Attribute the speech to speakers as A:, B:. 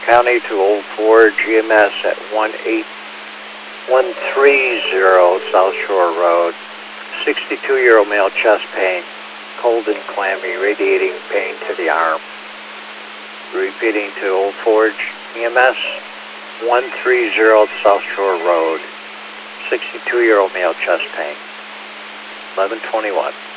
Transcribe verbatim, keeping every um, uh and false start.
A: County to Old Forge, E M S at one eight one three zero South Shore Road. sixty-two-year-old male, chest pain, cold and clammy, radiating pain to the arm. Repeating to Old Forge, E M S one three zero South Shore Road. sixty-two-year-old male, chest pain. eleven twenty-one.